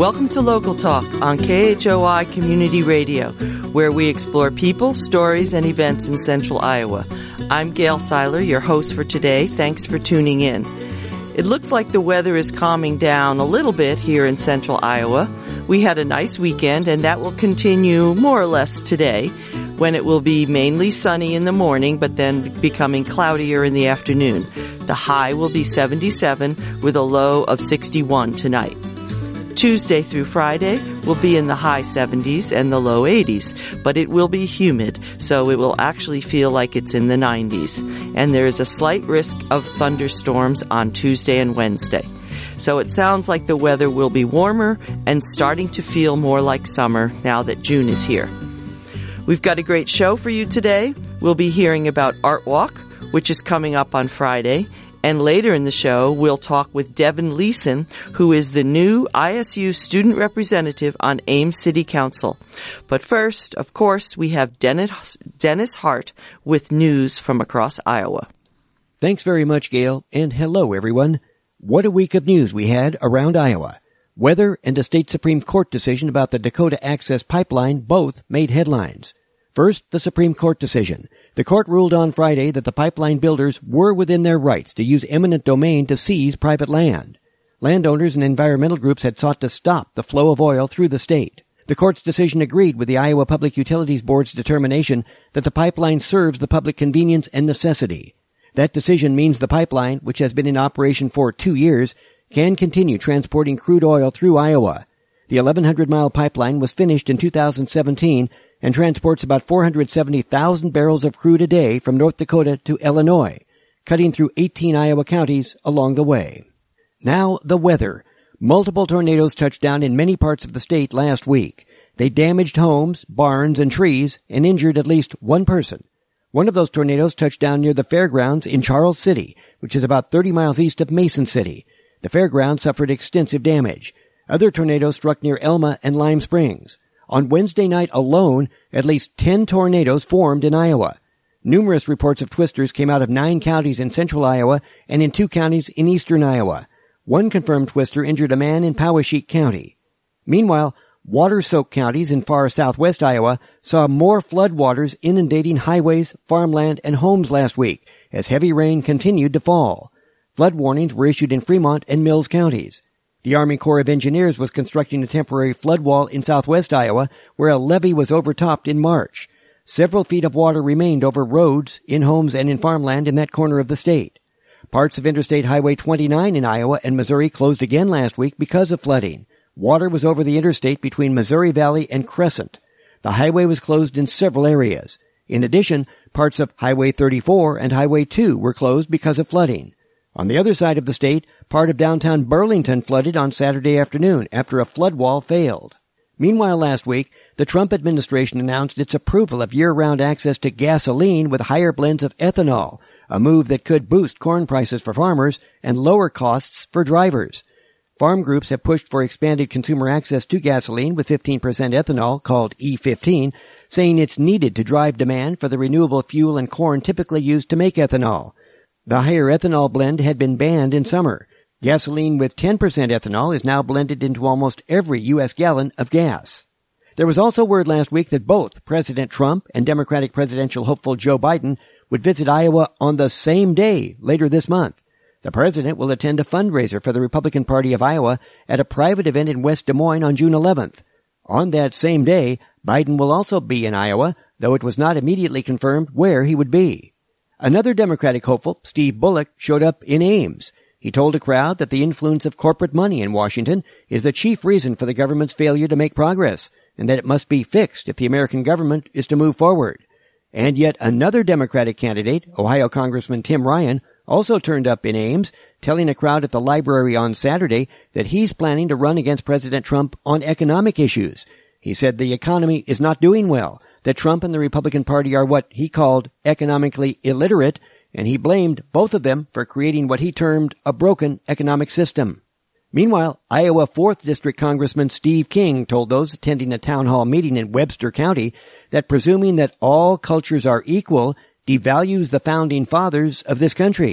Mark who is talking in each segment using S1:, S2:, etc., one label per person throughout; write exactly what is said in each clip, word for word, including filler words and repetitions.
S1: Welcome to Local Talk on K H O I Community Radio, where we explore people, stories, and events in central Iowa. I'm Gail Seiler, your host for today. Thanks for tuning in. It looks like the weather is calming down a little bit here in central Iowa. We had a nice weekend, and that will continue more or less today, when it will be mainly sunny in the morning, but then becoming cloudier in the afternoon. The high will be seventy-seven with a low of sixty-one tonight. Tuesday through Friday will be in the high seventies and the low eighties, but it will be humid, so it will actually feel like it's in the nineties. And there is a slight risk of thunderstorms on Tuesday and Wednesday. So it sounds like the weather will be warmer and starting to feel more like summer now that June is here. We've got a great show for you today. We'll be hearing about Art Walk, which is coming up on Friday. And later in the show, we'll talk with Devin Leeson, who is the new I S U student representative on Ames City Council. But first, of course, we have Dennis, Dennis Hart with news from across Iowa.
S2: Thanks very much, Gail, and hello, everyone. What a week of news we had around Iowa. Weather and a state Supreme Court decision about the Dakota Access Pipeline both made headlines. First, the Supreme Court decision. The court ruled on Friday that the pipeline builders were within their rights to use eminent domain to seize private land. Landowners and environmental groups had sought to stop the flow of oil through the state. The court's decision agreed with the Iowa Public Utilities Board's determination that the pipeline serves the public convenience and necessity. That decision means the pipeline, which has been in operation for two years, can continue transporting crude oil through Iowa. The eleven hundred mile pipeline was finished in two thousand seventeen and transports about four hundred seventy thousand barrels of crude a day from North Dakota to Illinois, cutting through eighteen Iowa counties along the way. Now, the weather. Multiple tornadoes touched down in many parts of the state last week. They damaged homes, barns, and trees and injured at least one person. One of those tornadoes touched down near the fairgrounds in Charles City, which is about thirty miles east of Mason City. The fairgrounds suffered extensive damage. Other tornadoes struck near Elma and Lime Springs. On Wednesday night alone, at least ten tornadoes formed in Iowa. Numerous reports of twisters came out of nine counties in central Iowa and in two counties in eastern Iowa. One confirmed twister injured a man in Poweshiek County. Meanwhile, water-soaked counties in far southwest Iowa saw more floodwaters inundating highways, farmland, and homes last week as heavy rain continued to fall. Flood warnings were issued in Fremont and Mills counties. The Army Corps of Engineers was constructing a temporary flood wall in southwest Iowa where a levee was overtopped in March. Several feet of water remained over roads, in homes, and in farmland in that corner of the state. Parts of Interstate Highway twenty-nine in Iowa and Missouri closed again last week because of flooding. Water was over the interstate between Missouri Valley and Crescent. The highway was closed in several areas. In addition, parts of Highway thirty-four and Highway two were closed because of flooding. On the other side of the state, part of downtown Burlington flooded on Saturday afternoon after a flood wall failed. Meanwhile, last week, the Trump administration announced its approval of year-round access to gasoline with higher blends of ethanol, a move that could boost corn prices for farmers and lower costs for drivers. Farm groups have pushed for expanded consumer access to gasoline with fifteen percent ethanol, called E fifteen, saying it's needed to drive demand for the renewable fuel and corn typically used to make ethanol. The higher ethanol blend had been banned in summer. Gasoline with ten percent ethanol is now blended into almost every U S gallon of gas. There was also word last week that both President Trump and Democratic presidential hopeful Joe Biden would visit Iowa on the same day later this month. The president will attend a fundraiser for the Republican Party of Iowa at a private event in West Des Moines on June eleventh. On that same day, Biden will also be in Iowa, though it was not immediately confirmed where he would be. Another Democratic hopeful, Steve Bullock, showed up in Ames. He told a crowd that the influence of corporate money in Washington is the chief reason for the government's failure to make progress, and that it must be fixed if the American government is to move forward. And yet another Democratic candidate, Ohio Congressman Tim Ryan, also turned up in Ames, telling a crowd at the library on Saturday that he's planning to run against President Trump on economic issues. He said the economy is not doing well, that Trump and the Republican Party are what he called economically illiterate, and he blamed both of them for creating what he termed a broken economic system. Meanwhile, Iowa fourth District Congressman Steve King told those attending a town hall meeting in Webster County that presuming that all cultures are equal devalues the founding fathers of this country.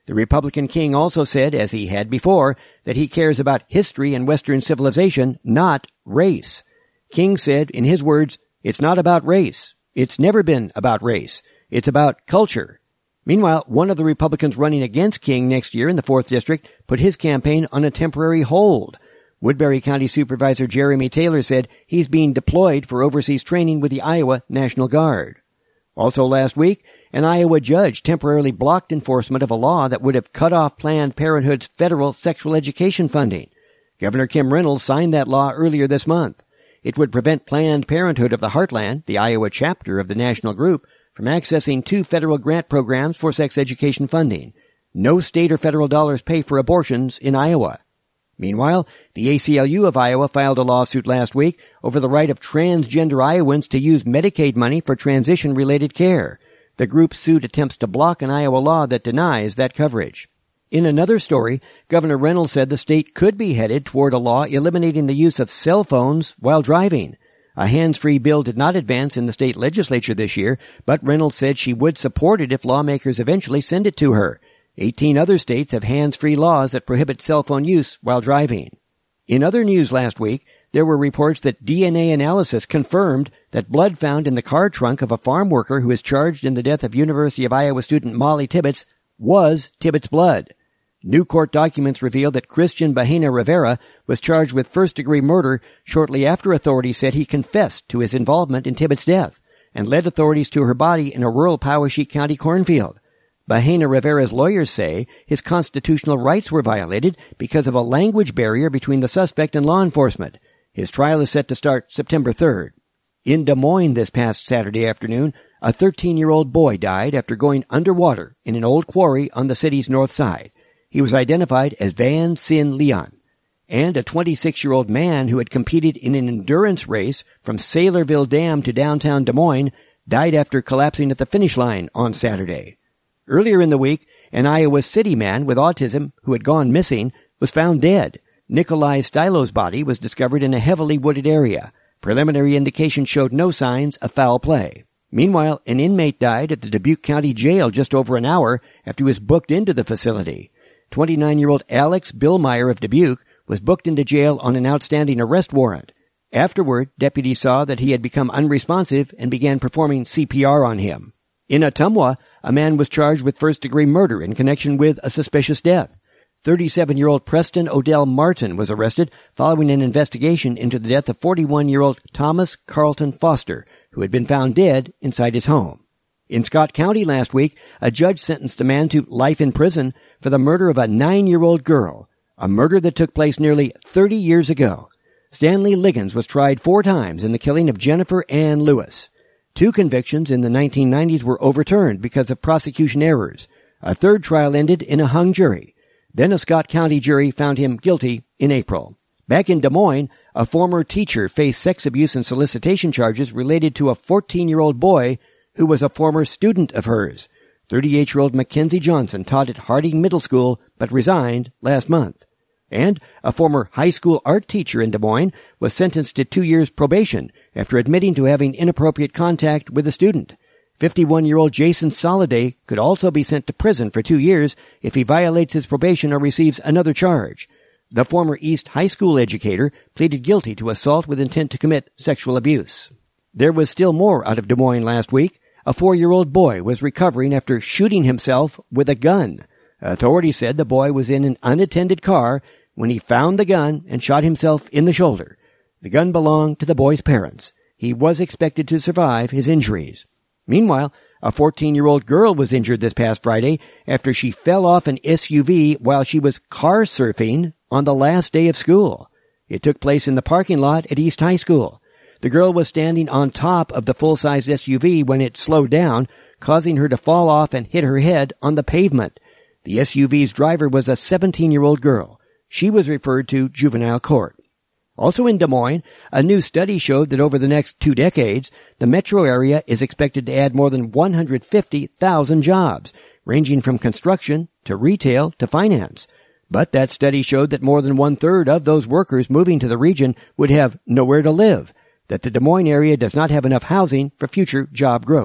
S2: The Republican king also said, as he had before, that he cares about history and Western civilization, not race. King said, in his words, "It's not about race. It's never been about race. It's about culture." Meanwhile, one of the Republicans running against King next year in the fourth District put his campaign on a temporary hold. Woodbury County Supervisor Jeremy Taylor said he's being deployed for overseas training with the Iowa National Guard. Also last week, an Iowa judge temporarily blocked enforcement of a law that would have cut off Planned Parenthood's federal sexual education funding. Governor Kim Reynolds signed that law earlier this month. It would prevent Planned Parenthood of the Heartland, the Iowa chapter of the national group, from accessing two federal grant programs for sex education funding. No state or federal dollars pay for abortions in Iowa. Meanwhile, the A C L U of Iowa filed a lawsuit last week over the right of transgender Iowans to use Medicaid money for transition-related care. The group sued attempts to block an Iowa law that denies that coverage. In another story, Governor Reynolds said the state could be headed toward a law eliminating the use of cell phones while driving. A hands-free bill did not advance in the state legislature this year, but Reynolds said she would support it if lawmakers eventually send it to her. Eighteen other states have hands-free laws that prohibit cell phone use while driving. In other news last week, there were reports that D N A analysis confirmed that blood found in the car trunk of a farm worker who is charged in the death of University of Iowa student Molly Tibbetts was Tibbetts' blood. New court documents revealed that Christian Bahena Rivera was charged with first-degree murder shortly after authorities said he confessed to his involvement in Tibbetts' death and led authorities to her body in a rural Poweshiek County cornfield. Bahena Rivera's lawyers say his constitutional rights were violated because of a language barrier between the suspect and law enforcement. His trial is set to start September third. In Des Moines this past Saturday afternoon, a thirteen-year-old boy died after going underwater in an old quarry on the city's north side. He was identified as Van Sin Leon. And a twenty-six-year-old man who had competed in an endurance race from Saylorville Dam to downtown Des Moines died after collapsing at the finish line on Saturday. Earlier in the week, an Iowa City man with autism who had gone missing was found dead. Nikolai Stylo's body was discovered in a heavily wooded area. Preliminary indications showed no signs of foul play. Meanwhile, an inmate died at the Dubuque County Jail just over an hour after he was booked into the facility. twenty-nine-year-old Alex Billmeyer of Dubuque was booked into jail on an outstanding arrest warrant. Afterward, deputies saw that he had become unresponsive and began performing C P R on him. In Ottumwa, a man was charged with first-degree murder in connection with a suspicious death. thirty-seven-year-old Preston Odell Martin was arrested following an investigation into the death of forty-one-year-old Thomas Carlton Foster, who had been found dead inside his home. In Scott County last week, a judge sentenced a man to life in prison for the murder of a nine-year-old girl, a murder that took place nearly thirty years ago. Stanley Liggins was tried four times in the killing of Jennifer Ann Lewis. Two convictions in the nineteen nineties were overturned because of prosecution errors. A third trial ended in a hung jury. Then a Scott County jury found him guilty in April. Back in Des Moines, a former teacher faced sex abuse and solicitation charges related to a fourteen-year-old boy who was a former student of hers. thirty-eight-year-old Mackenzie Johnson taught at Harding Middle School but resigned last month. And a former high school art teacher in Des Moines was sentenced to two years probation after admitting to having inappropriate contact with a student. fifty-one-year-old Jason Soliday could also be sent to prison for two years if he violates his probation or receives another charge. The former East High School educator pleaded guilty to assault with intent to commit sexual abuse. There was still more out of Des Moines last week. A four-year-old boy was recovering after shooting himself with a gun. Authorities said the boy was in an unattended car when he found the gun and shot himself in the shoulder. The gun belonged to the boy's parents. He was expected to survive his injuries. Meanwhile, a fourteen-year-old girl was injured this past Friday after she fell off an S U V while she was car surfing on the last day of school. It took place in the parking lot at East High School. The girl was standing on top of the full-size S U V when it slowed down, causing her to fall off and hit her head on the pavement. The S U V's driver was a seventeen-year-old girl. She was referred to juvenile court. Also in Des Moines, a new study showed that over the next two decades, the metro area is expected to add more than one hundred fifty thousand jobs, ranging from construction to retail to finance. But that study showed that more than one-third of those workers moving to the region would have nowhere to live, that the Des Moines area does not have enough housing for future job growth.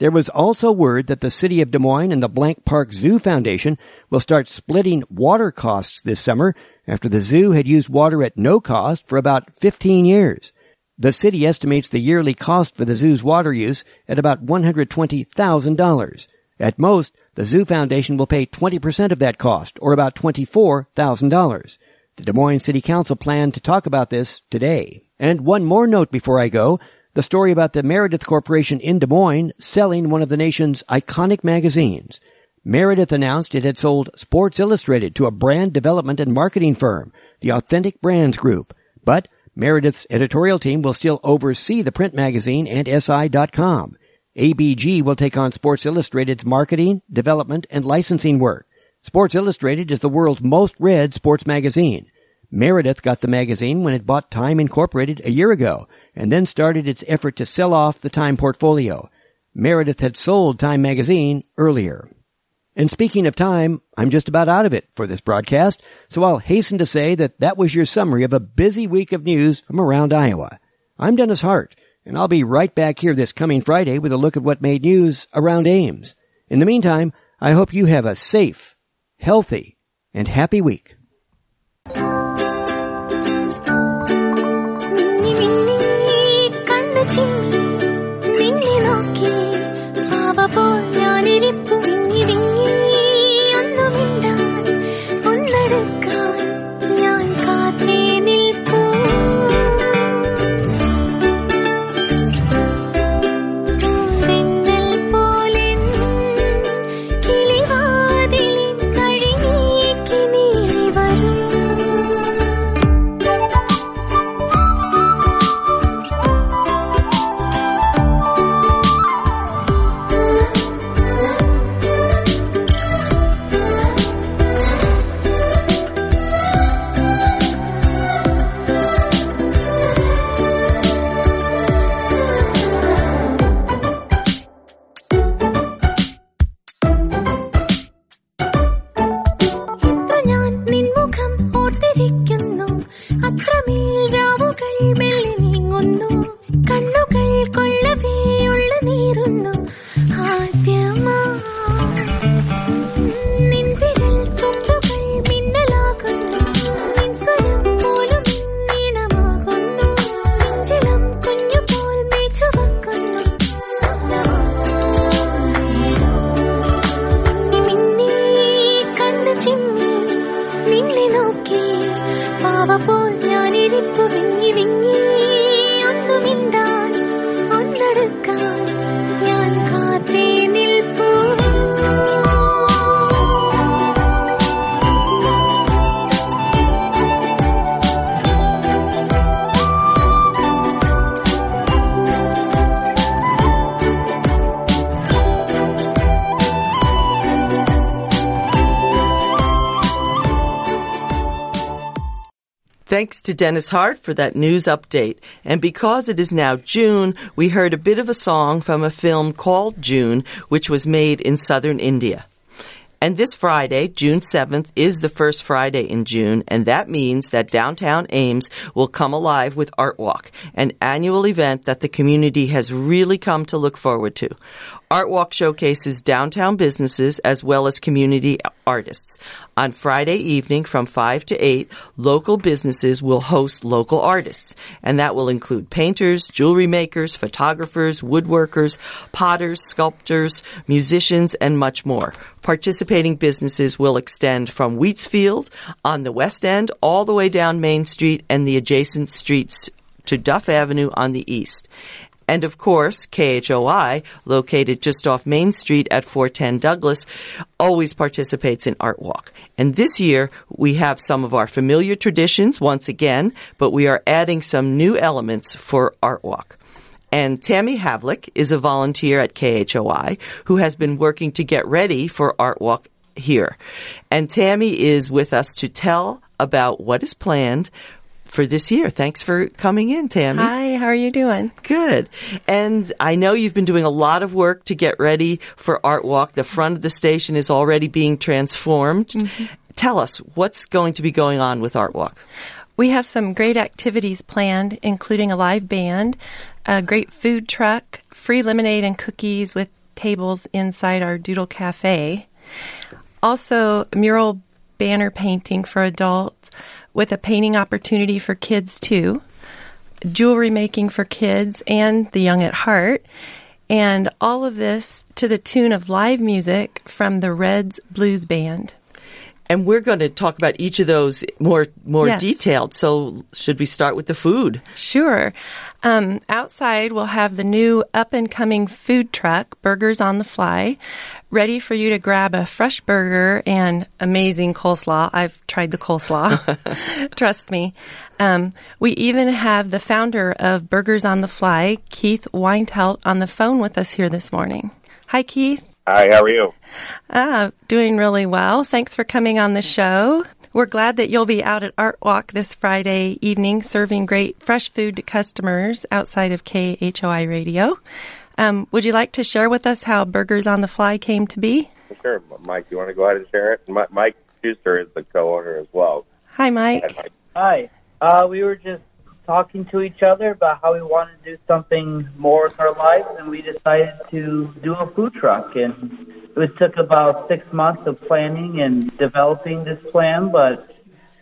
S2: There was also word that the City of Des Moines and the Blank Park Zoo Foundation will start splitting water costs this summer after the zoo had used water at no cost for about fifteen years. The city estimates the yearly cost for the zoo's water use at about one hundred twenty thousand dollars. At most, the Zoo Foundation will pay twenty percent of that cost, or about twenty-four thousand dollars. The Des Moines City Council planned to talk about this today. And one more note before I go. The story about the Meredith Corporation in Des Moines selling one of the nation's iconic magazines. Meredith announced it had sold Sports Illustrated to a brand development and marketing firm, the Authentic Brands Group. But Meredith's editorial team will still oversee the print magazine and S I dot com. A B G will take on Sports Illustrated's marketing, development, and licensing work. Sports Illustrated is the world's most read sports magazine. Meredith got the magazine when it bought Time Incorporated a year ago, and then started its effort to sell off the Time portfolio. Meredith had sold Time magazine earlier. And speaking of Time, I'm just about out of it for this broadcast, so I'll hasten to say that that was your summary of a busy week of news from around Iowa. I'm Dennis Hart, and I'll be right back here this coming Friday with a look at what made news around Ames. In the meantime, I hope you have a safe, healthy, and happy week.
S1: Thanks to Dennis Hart for that news update. And because it is now June, we heard a bit of a song from a film called June, which was made in southern India. And this Friday, June seventh, is the first Friday in June, and that means that downtown Ames will come alive with Art Walk, an annual event that the community has really come to look forward to. Art Walk showcases downtown businesses as well as community artists. On Friday evening from five to eight, local businesses will host local artists, and that will include painters, jewelry makers, photographers, woodworkers, potters, sculptors, musicians, and much more. Participating businesses will extend from Wheatsfield on the west end all the way down Main Street and the adjacent streets to Duff Avenue on the east. And of course, K H O I, located just off Main Street at four ten Douglas, always participates in Art Walk. And this year, we have some of our familiar traditions once again, but we are adding some new elements for Art Walk. And Tammy Havlick is a volunteer at K H O I who has been working to get ready for Art Walk here. And Tammy is with us to tell about what is planned for this year. Thanks for coming in, Tammy.
S3: Hi, how are you doing?
S1: Good. And I know you've been doing a lot of work to get ready for Art Walk. The front of the station is already being transformed. Mm-hmm. Tell us, what's going to be going on with Art Walk?
S3: We have some great activities planned, including a live band, a great food truck, free lemonade and cookies with tables inside our Doodle Cafe. Also, mural banner painting for adults with a painting opportunity for kids too. Jewelry making for kids and the young at heart. And all of this to the tune of live music from the Reds Blues Band.
S1: And we're going to talk about each of those more more
S3: Yes.
S1: detailed. So should we start with the food?
S3: Sure. Um, outside, we'll have the new up-and-coming food truck, Burgers on the Fly, ready for you to grab a fresh burger and amazing coleslaw. I've tried the coleslaw. Trust me. Um, we even have the founder of Burgers on the Fly, Keith Weintelt, on the phone with us here this morning. Hi, Keith.
S4: Hi, how are you?
S3: Ah, doing really well. Thanks for coming on the show. We're glad that you'll be out at Art Walk this Friday evening serving great fresh food to customers outside of K H O I Radio. Um, would you like to share with us how Burgers on the Fly came to be?
S4: Sure. Mike, you want to go ahead and share it? Mi- Mike Schuster is the co-owner as well.
S3: Hi, Mike.
S4: Hi, Mike.
S5: Hi. Uh, we were just talking to each other about how we wanted to do something more with our lives, and we decided to do a food truck. And it took about six months of planning and developing this plan, but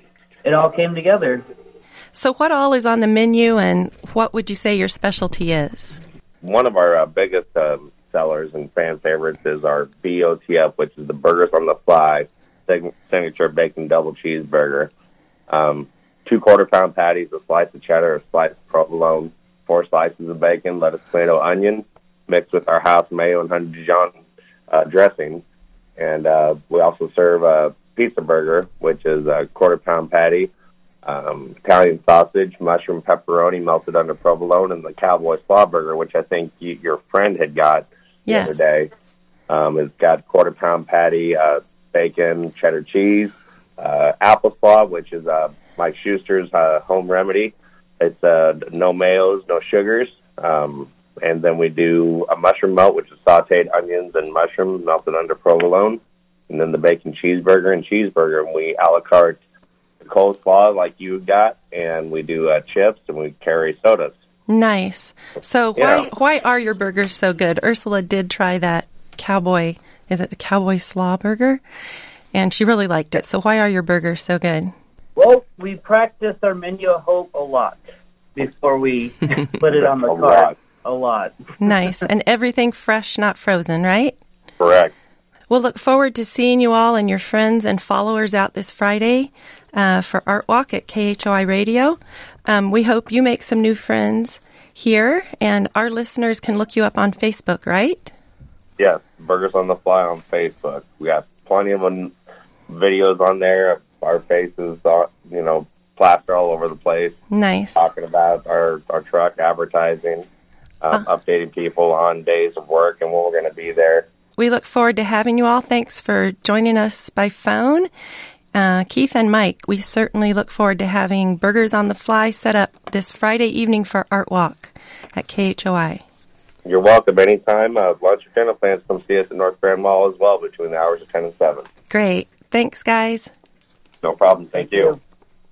S5: it all came together.
S3: So what all is on the menu, and what would you say your specialty is?
S4: One of our uh, biggest um, sellers and fan favorites is our B O T F, which is the Burgers on the Fly sig- signature bacon double cheeseburger. Um, two quarter-pound patties, a slice of cheddar, a slice of provolone, four slices of bacon, lettuce, tomato, onion, mixed with our house mayo and honey Dijon uh, dressing. And uh, we also serve a pizza burger, which is a quarter-pound patty, um, Italian sausage, mushroom pepperoni melted under provolone, and the Cowboy Slaw burger, which I think you, your friend had got the
S3: Yes.
S4: other day. Um, it's got quarter-pound patty, uh, bacon, cheddar cheese, uh, apple slaw, which is uh, Mike Schuster's uh, home remedy. It's uh, no mayos, no sugars. Um, and then we do a mushroom melt, which is sauteed onions and mushrooms melted under provolone. And then the bacon cheeseburger and cheeseburger. And we a la carte the coleslaw like you got. And we do uh, chips and we carry sodas.
S3: Nice. So
S4: Yeah.
S3: why why are your burgers so good? Ursula did try that cowboy, is it the Cowboy Slaw burger? And she really liked it. So why are your burgers so good?
S5: Well, we practiced our menu of hope a lot before we put it on the
S4: A
S5: card.
S4: lot.
S5: A lot.
S3: Nice. And everything fresh, not frozen, right?
S4: Correct.
S3: We'll look forward to seeing you all and your friends and followers out this Friday uh, for Art Walk at K H O I Radio. Um, we hope you make some new friends here, and our listeners can look you up on Facebook, right?
S4: Yes, Burgers on the Fly on Facebook. We got plenty of um, videos on there. Our faces, are, you know, plaster all over the place,
S3: Nice.
S4: talking about our, our truck, advertising, um,
S3: Uh.
S4: updating people on days of work and when we're going to be there.
S3: We look forward to having you all. Thanks for joining us by phone. Uh, Keith and Mike, we certainly look forward to having Burgers on the Fly set up this Friday evening for Art Walk at K H O I.
S4: You're welcome anytime. Uh, lunch or dinner plans, come see us at North Grand Mall as well between the hours of ten and seven.
S3: Great. Thanks, guys.
S4: No problem. Thank you.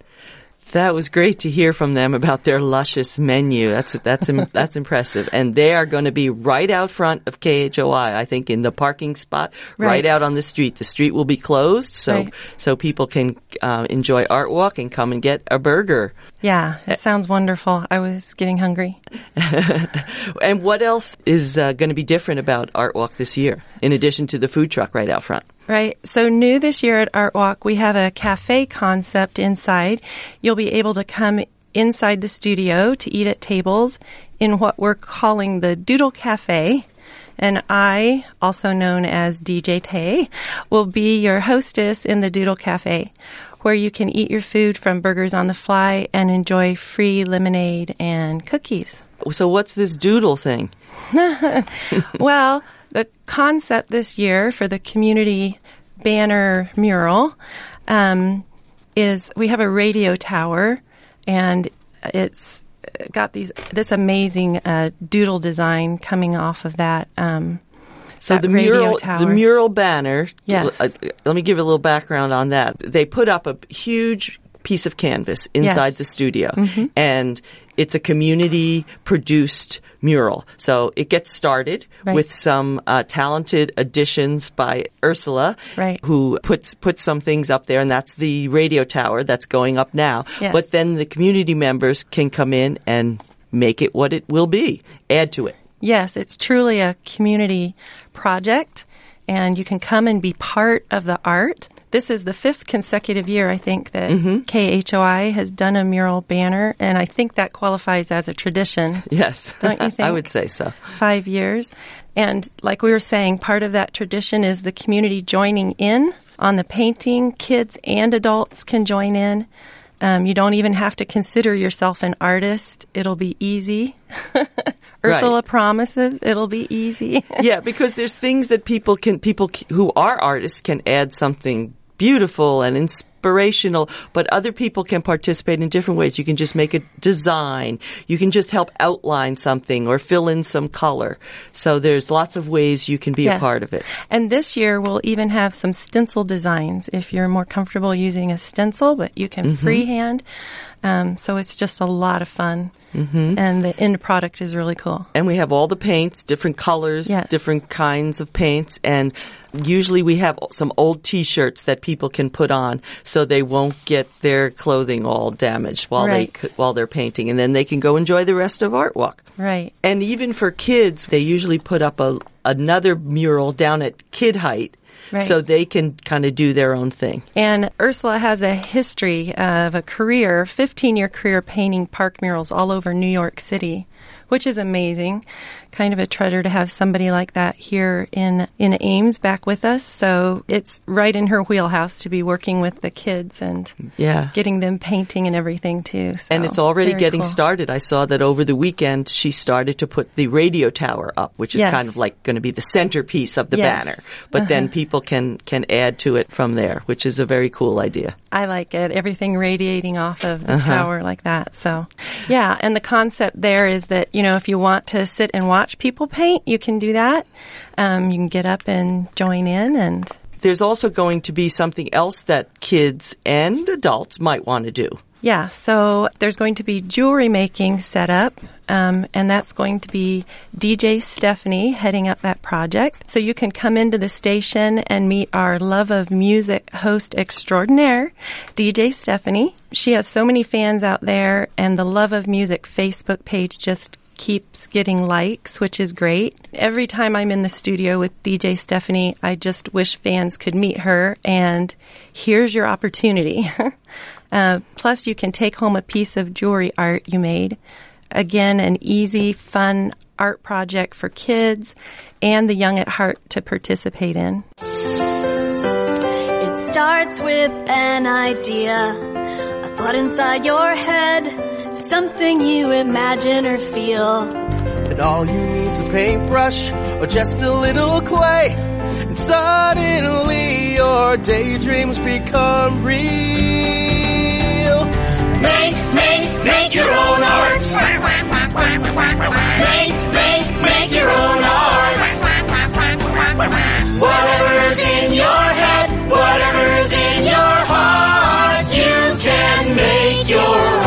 S1: That was great to hear from them about their luscious menu. That's that's im- that's impressive. And they are going to be right out front of K H O I, I think, in the parking spot, right,
S3: Right.
S1: out on the street. The street will be closed, so
S3: Right.
S1: so people can uh, enjoy Art Walk and come and get a burger.
S3: Yeah, it sounds wonderful. I was getting hungry.
S1: And what else is uh, going to be different about Art Walk this year, in addition to the food truck right out front?
S3: Right. So new this year at Art Walk, we have a cafe concept inside. You'll be able to come inside the studio to eat at tables in what we're calling the Doodle Cafe. And I, also known as D J Tay, will be your hostess in the Doodle Cafe, where you can eat your food from Burgers on the Fly and enjoy free lemonade and cookies.
S1: So what's this doodle thing?
S3: Well, the concept this year for the community banner mural um, is we have a radio tower, and it's got these this amazing uh, doodle design coming off of that. Um,
S1: So
S3: that
S1: the
S3: radio
S1: mural,
S3: tower.
S1: the mural banner.
S3: Yes.
S1: Uh, let me give you a little background on that. They put up a huge piece of canvas inside
S3: Yes.
S1: the studio,
S3: Mm-hmm.
S1: and it's a community-produced mural. So it gets started
S3: right.
S1: with some uh, talented additions by Ursula,
S3: right.
S1: who puts puts some things up there, and that's the radio tower that's going up now.
S3: Yes.
S1: But then the community members can come in and make it what it will be, add to it.
S3: Yes, it's truly a community project, and you can come and be part of the art. This is the fifth consecutive year, I think, that mm-hmm. K H O I has done a mural banner, and I think that qualifies as a tradition.
S1: Yes.
S3: Don't you think?
S1: I would say so.
S3: Five years. And like we were saying, part of that tradition is the community joining in on the painting. Kids and adults can join in. Um, you don't even have to consider yourself an artist. It'll be easy. Ursula
S1: right.
S3: promises it'll be easy.
S1: Yeah, because there's things that people can, people who are artists can add something beautiful and inspirational, but other people can participate in different ways. You can just make a design. You can just help outline something or fill in some color. So there's lots of ways you can be
S3: yes.
S1: a part of it.
S3: And this year we'll even have some stencil designs if you're more comfortable using a stencil, but you can mm-hmm. freehand. Um, so it's just a lot of fun. Mm-hmm. And the end product is really cool.
S1: And we have all the paints, different colors,
S3: yes.
S1: different kinds of paints. And usually we have some old T-shirts that people can put on so they won't get their clothing all damaged while
S3: right.
S1: they while they're painting. And then they can go enjoy the rest of Art Walk.
S3: Right.
S1: And even for kids, they usually put up a another mural down at kid height. Right. So they can kind of do their own thing.
S3: And Ursula has a history of a career, fifteen-year career painting park murals all over New York City, which is amazing. Kind of a treasure to have somebody like that here in, in Ames back with us. So it's right in her wheelhouse to be working with the kids and
S1: yeah.
S3: getting them painting and everything too. So
S1: and it's already getting
S3: cool.
S1: started. I saw that over the weekend she started to put the radio tower up, which is
S3: yes.
S1: kind of like going to be the centerpiece of the
S3: yes.
S1: banner. But uh-huh. then people can, can add to it from there, which is a very cool idea.
S3: I like it. Everything radiating off of the
S1: uh-huh.
S3: tower like that. So, yeah. And the concept there is that, you know, if you want to sit and watch people paint, you can do that. Um, you can get up and join in. And
S1: there's also going to be something else that kids and adults might want to do.
S3: Yeah, so there's going to be jewelry making set up, um, and that's going to be D J Stephanie heading up that project. So you can come into the station and meet our Love of Music host extraordinaire, D J Stephanie. She has so many fans out there, and the Love of Music Facebook page just keeps getting likes, which is great. Every time I'm in the studio with D J Stephanie, I just wish fans could meet her, and here's your opportunity. Uh, plus, you can take home a piece of jewelry art you made. Again, an easy, fun art project for kids and the young at heart to participate in.
S6: It starts with an idea, a thought inside your head, something you imagine or feel.
S7: And all you need's a paintbrush or just a little clay, and suddenly your daydreams become real.
S8: Make, make, make your own art. Make, make, make your own art. Whatever's in your head, whatever's in your heart, you can make your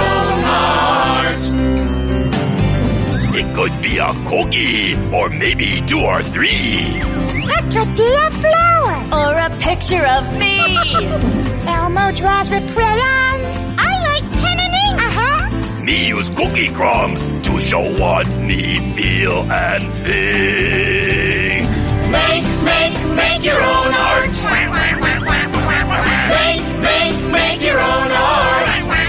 S8: own art.
S9: It could be a cookie, or maybe two or three.
S10: It could be a flower.
S6: Or a picture of me.
S10: Elmo draws with crayons. I like pen and ink. Uh-huh.
S9: Me use cookie crumbs to show what me feel and think.
S8: Make, make, make your own art. Make, make, make your own art.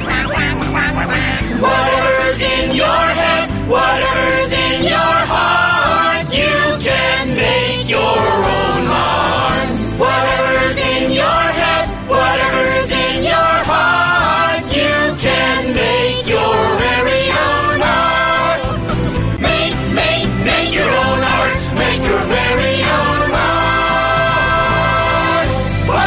S8: Whatever's in your head, whatever's in your heart, you can make your own art. Whatever's in your head, whatever's in your heart, you can make your very own art. Make, make, make your own art. Make your very own art.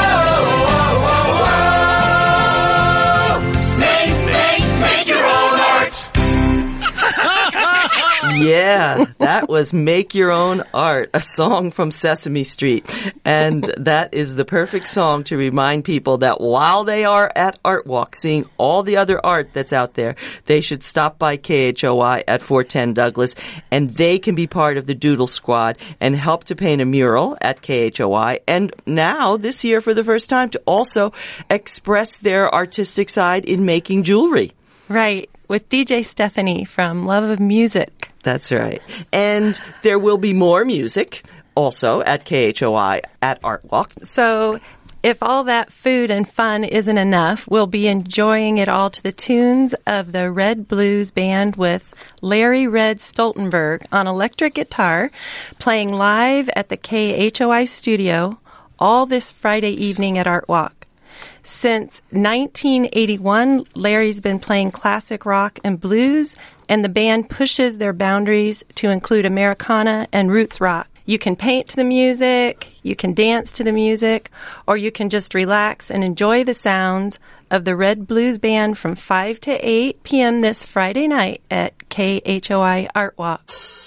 S1: Yeah, that was Make Your Own Art, a song from Sesame Street. And that is the perfect song to remind people that while they are at Art Walk, seeing all the other art that's out there, they should stop by K H O I at four ten Douglas, and they can be part of the Doodle Squad and help to paint a mural at K H O I. And now, this year for the first time, to also express their artistic side in making jewelry.
S3: Right, with D J Stephanie from Love of Music.
S1: That's right. And there will be more music also at K H O I at Art Walk.
S3: So if all that food and fun isn't enough, we'll be enjoying it all to the tunes of the Red Blues Band with Larry Red Stoltenberg on electric guitar, playing live at the K H O I studio all this Friday evening at Art Walk. Since nineteen eighty-one, Larry's been playing classic rock and blues, and the band pushes their boundaries to include Americana and roots rock. You can paint to the music, you can dance to the music, or you can just relax and enjoy the sounds of the Red Blues Band from five to eight p.m. this Friday night at K H O I Art Walk.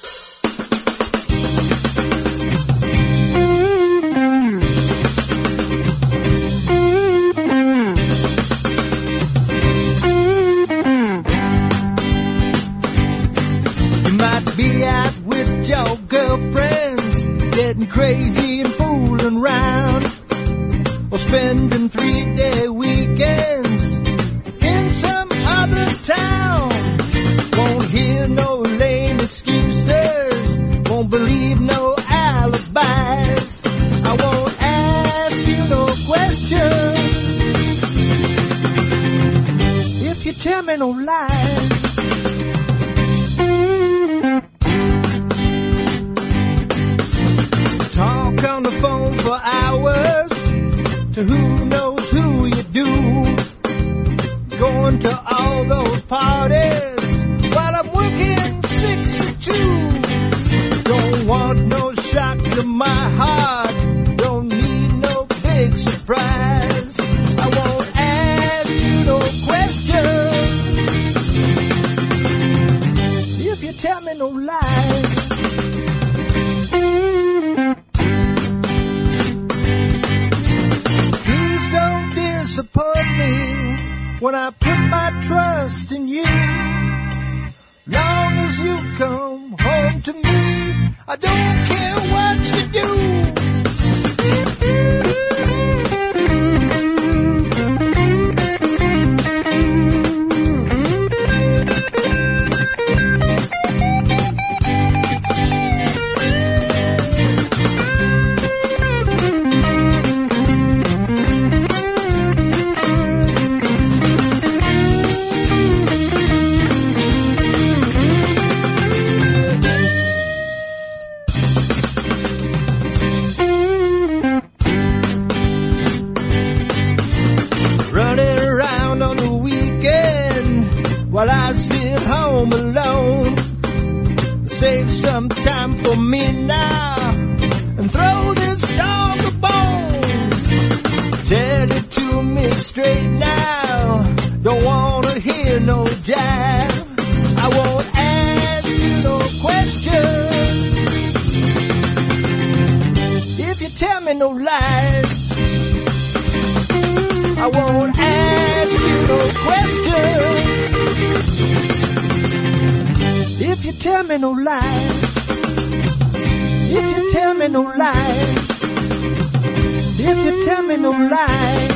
S11: Be out with your girlfriends, getting crazy and fooling around, or spending three-day weekends in some other town. Won't hear no lame excuses, won't believe no alibis. I won't ask you no questions if you tell me no lies. Talk on the phone for hours to who knows who you do. Going to all those parties while I'm working six to two. Don't want no shock to my heart. Don't need no big surprise. I won't ask you no questions if you tell me no lies. Support me when I put my trust in you. Long as you come home to me, I don't care what you do. While I sit home alone, save some time for me now and throw this dog a bone. Tell it to me straight now, don't wanna hear no jive. I won't ask you no questions if you tell me no lies. I won't ask you no questions if you tell me no lies. If you tell me no lies. If you tell me no lies.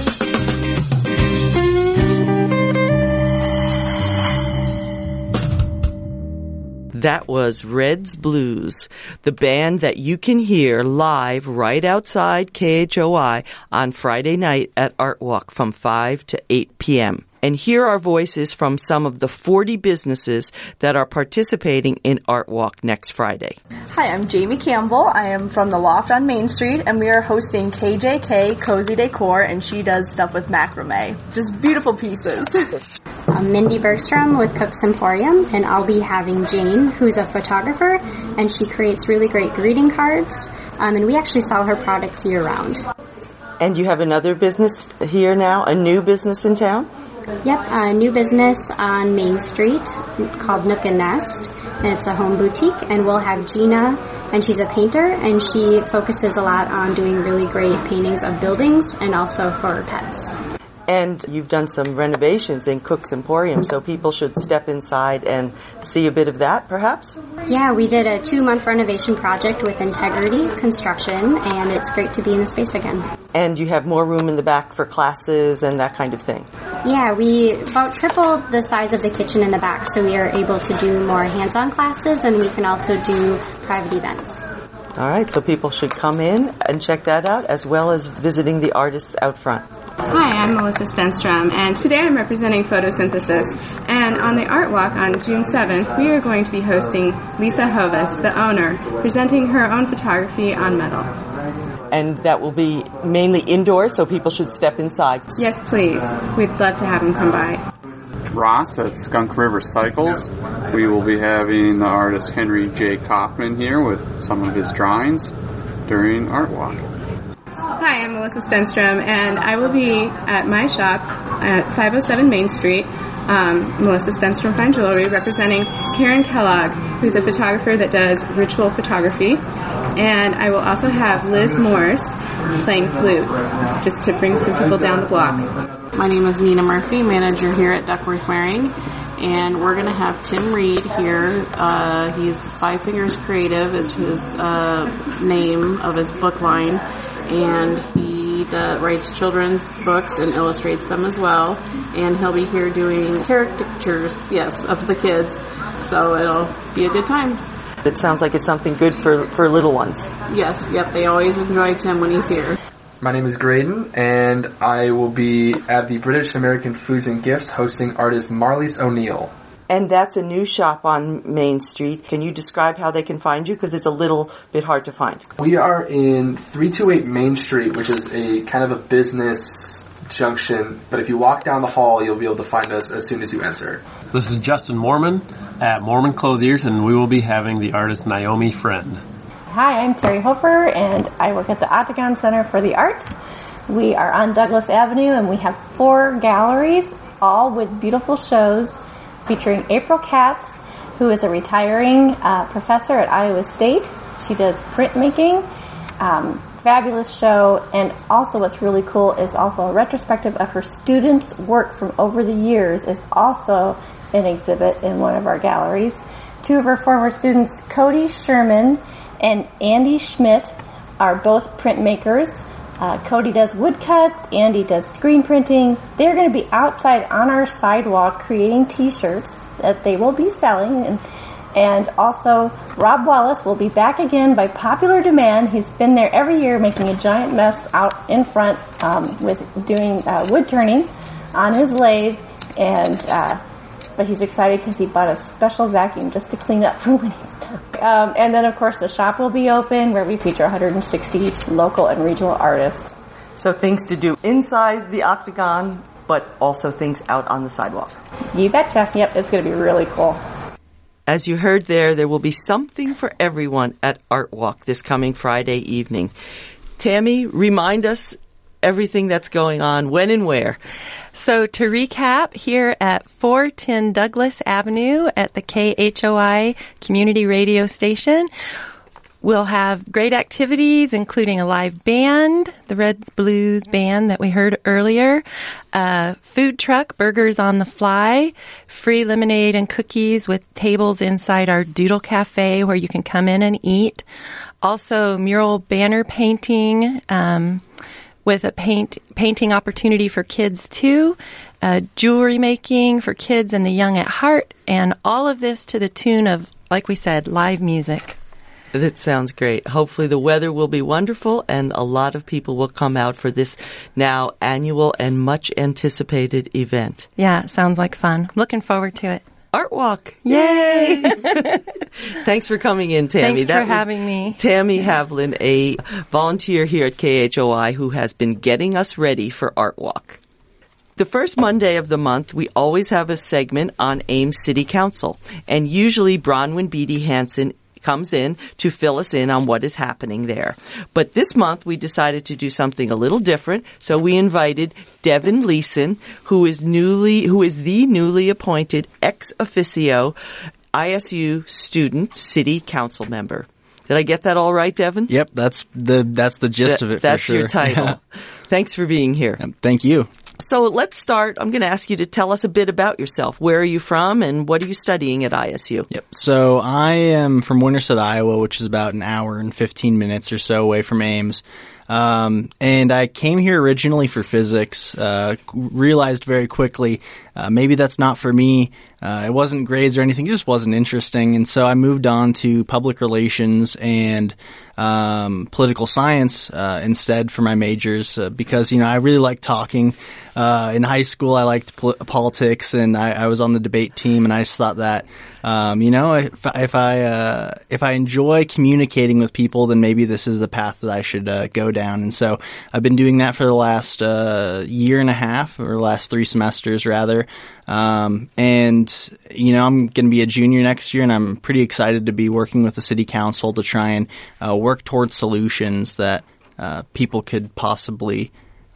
S1: That was Red's Blues, the band that you can hear live right outside K H O I on Friday night at Art Walk from five to eight p.m. And here are voices from some of the forty businesses that are participating in Art Walk next Friday.
S12: Hi, I'm Jamie Campbell. I am from the Loft on Main Street, and we are hosting K J K Cozy Decor, and she does stuff with macrame. Just beautiful pieces.
S13: I'm Mindy Bergstrom with Cook's Emporium, and I'll be having Jane, who's a photographer, and she creates really great greeting cards, um, and we actually sell her products year-round.
S1: And you have another business here now, a new business in town?
S13: Yep, a new business on Main Street called Nook and Nest, and it's a home boutique, and we'll have Gina, and she's a painter, and she focuses a lot on doing really great paintings of buildings and also for pets.
S1: And you've done some renovations in Cook's Emporium, so people should step inside and see a bit of that, perhaps?
S13: Yeah, we did a two-month renovation project with Integrity Construction, and it's great to be in the space again.
S1: And you have more room in the back for classes and that kind of thing?
S13: Yeah, we about tripled the size of the kitchen in the back, so we are able to do more hands-on classes, and we can also do private events.
S1: All right, so people should come in and check that out, as well as visiting the artists out front.
S14: Hi, I'm Melissa Stenstrom, and today I'm representing Photosynthesis. And on the Art Walk on June seventh, we are going to be hosting Lisa Hovis, the owner, presenting her own photography on metal.
S1: And that will be mainly indoors, so people should step inside.
S14: Yes, please. We'd love to have them come by.
S15: Ross at Skunk River Cycles. We will be having the artist Henry J. Kaufman here with some of his drawings during Art Walk.
S14: Hi, I'm Melissa Stenstrom, and I will be at my shop at five oh seven Main Street, um, Melissa Stenstrom Fine Jewelry, representing Karen Kellogg, who's a photographer that does ritual photography. And I will also have Liz Morse playing flute, just to bring some people down the block.
S16: My name is Nina Murphy, manager here at Duckworth Waring, and we're going to have Tim Reed here. Uh, he's Five Fingers Creative is his uh, name of his book line, and he uh, writes children's books and illustrates them as well, and he'll be here doing caricatures, yes, of the kids, so it'll be a good time.
S1: It sounds like it's something good for, for little ones.
S16: Yes, yep, they always enjoy Tim when he's here.
S17: My name is Graydon, and I will be at the British American Foods and Gifts hosting artist Marlies O'Neill.
S1: And that's a new shop on Main Street. Can you describe how they can find you? Because it's a little bit hard to find.
S17: We are in three two eight Main Street, which is a kind of a business junction. But if you walk down the hall, you'll be able to find us as soon as you enter.
S18: This is Justin Mormon at Mormon Clothiers, and we will be having the artist Naomi Friend.
S19: Hi, I'm Terry Hofer, and I work at the Octagon Center for the Arts. We are on Douglas Avenue, and we have four galleries, all with beautiful shows featuring April Katz, who is a retiring uh, professor at Iowa State. She does printmaking, um, fabulous show, and also what's really cool is also a retrospective of her students' work from over the years is also an exhibit in one of our galleries. Two of her former students, Cody Sherman and Andy Schmidt, are both printmakers. Uh, Cody does woodcuts, Andy does screen printing. They're going to be outside on our sidewalk creating t-shirts that they will be selling. And, and also, Rob Wallace will be back again by popular demand. He's been there every year making a giant mess out in front um, with doing uh, wood turning on his lathe. And uh, but he's excited because he bought a special vacuum just to clean up for when he's done. Um, and then, of course, the shop will be open where we feature one hundred sixty local and regional artists.
S1: So things to do inside the Octagon, but also things out on the sidewalk.
S19: You betcha. Yep, it's going to be really cool.
S1: As you heard there, there will be something for everyone at Art Walk this coming Friday evening. Tammy, remind us everything that's going on, when and where.
S3: So to recap, here at four ten Douglas Avenue at the K H O I community radio station, we'll have great activities, including a live band, the Reds Blues band that we heard earlier, a food truck, Burgers on the Fly, free lemonade and cookies with tables inside our Doodle Cafe where you can come in and eat. Also, mural banner painting, um, with a paint painting opportunity for kids too, uh, jewelry making for kids and the young at heart, and all of this to the tune of, like we said, live music.
S1: That sounds great. Hopefully the weather will be wonderful and a lot of people will come out for this now annual and much anticipated event.
S3: Yeah, it sounds like fun. Looking forward to it.
S1: Art Walk. Yay! Thanks for coming in, Tammy.
S3: Thanks
S1: that
S3: for having me.
S1: Tammy Havlin, a volunteer here at K H O I who has been getting us ready for Art Walk. The first Monday of the month, we always have a segment on Ames City Council, and usually Bronwyn Beatty Hansen comes in to fill us in on what is happening there. But this month we decided to do something a little different, so we invited Devin Leeson, who is newly, who is the newly appointed ex officio I S U student city council member. Did I get that all right, Devin?
S20: Yep, that's the that's the gist
S1: That-
S20: of it.
S1: That's
S20: for sure.
S1: your title.
S20: Yeah.
S1: Thanks for being here.
S20: Thank you.
S1: So let's start. I'm going to ask you to tell us a bit about yourself. Where are you from, and what are you studying at I S U?
S20: Yep. So I am from Winterset, Iowa, which is about an hour and fifteen minutes or so away from Ames. Um, and I came here originally for physics, uh, realized very quickly, uh, maybe that's not for me. Uh, it wasn't grades or anything, it just wasn't interesting. And so I moved on to public relations and, um, political science, uh, instead for my majors, uh, because, you know, I really like talking. Uh, in high school, I liked pol- politics and I, I was on the debate team, and I just thought that, um, you know, if, if I, uh, if I enjoy communicating with people, then maybe this is the path that I should, uh, go down. And so I've been doing that for the last, uh, year and a half, or last three semesters rather. Um, and, you know, I'm going to be a junior next year, and I'm pretty excited to be working with the city council to try and, uh, work towards solutions that, uh, people could possibly,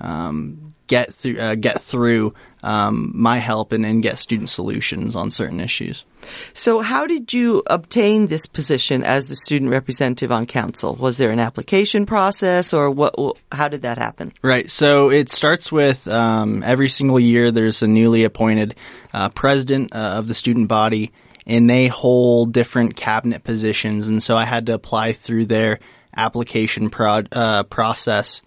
S20: um, get through, uh, get through, um, my help and, and get student solutions on certain issues.
S1: So how did you obtain this position as the student representative on council? Was there an application process, or what? How did that happen?
S20: Right. So it starts with um, every single year there's a newly appointed uh, president uh, of the student body, and they hold different cabinet positions. And so I had to apply through their application pro- uh, process.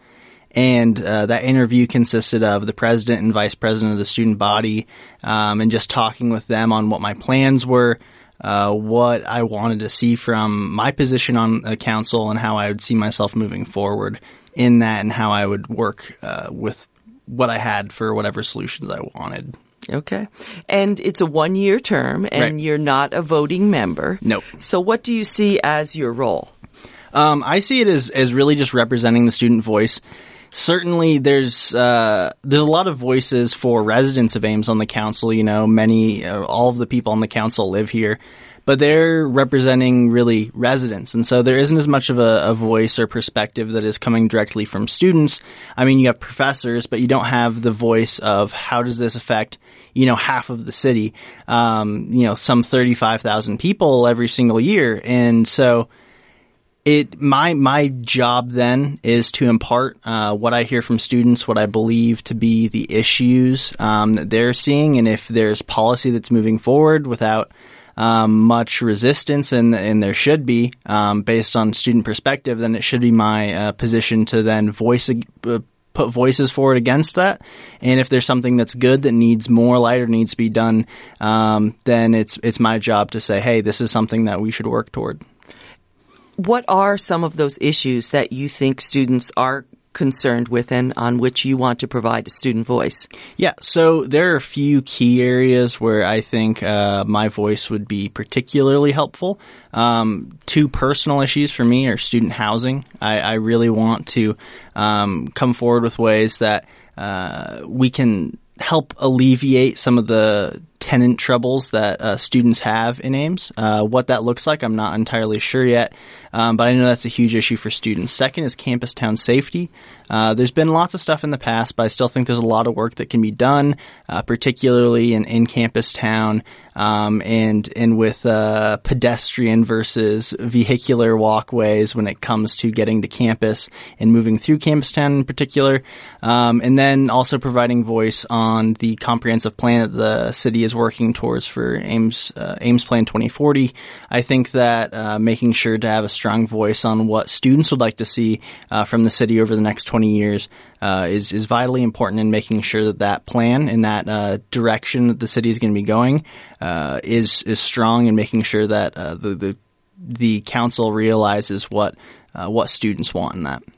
S20: And uh, that interview consisted of the president and vice president of the student body, um, and just talking with them on what my plans were, uh, what I wanted to see from my position on the council, and how I would see myself moving forward in that, and how I would work uh, with what I had for whatever solutions I wanted.
S1: Okay. And it's a one-year term, and
S20: Right.
S1: you're not a voting member.
S20: Nope.
S1: So what do you see as your role?
S20: Um, I see it as, as really just representing the student voice. Certainly, there's uh, there's a lot of voices for residents of Ames on the council. You know, many, uh, all of the people on the council live here, but they're representing really residents, and so there isn't as much of a, a voice or perspective that is coming directly from students. I mean, you have professors, but you don't have the voice of how does this affect, you know, half of the city. Um, you know, some thirty-five thousand people every single year, and so. It my my job then is to impart uh, what I hear from students, what I believe to be the issues um, that they're seeing, and if there's policy that's moving forward without um, much resistance, and and there should be um, based on student perspective, then it should be my uh, position to then voice uh, put voices forward against that. And if there's something that's good that needs more light or needs to be done, um, then it's it's my job to say, hey, this is something that we should work toward.
S1: What are some of those issues that you think students are concerned with, and on which you want to provide a student voice?
S20: Yeah, so there are a few key areas where I think uh, my voice would be particularly helpful. Um, two personal issues for me are student housing. I, I really want to um, come forward with ways that uh, we can help alleviate some of the tenant troubles that uh, students have in Ames. Uh, what that looks like, I'm not entirely sure yet, um, but I know that's a huge issue for students. Second is campus town safety. Uh, there's been lots of stuff in the past, but I still think there's a lot of work that can be done, uh, particularly in, in campus town, um, and, and with, uh, pedestrian versus vehicular walkways when it comes to getting to campus and moving through campus town in particular. Um, and then also providing voice on the comprehensive plan that the city is working towards for Ames, uh, Ames Plan twenty forty. I think that, uh, making sure to have a strong voice on what students would like to see, uh, from the city over the next twenty years, uh, is, is vitally important in making sure that that plan and that, uh, direction that the city is going to be going, uh, is, is strong, and making sure that, uh, the, the, the council realizes what, uh, what students want in that.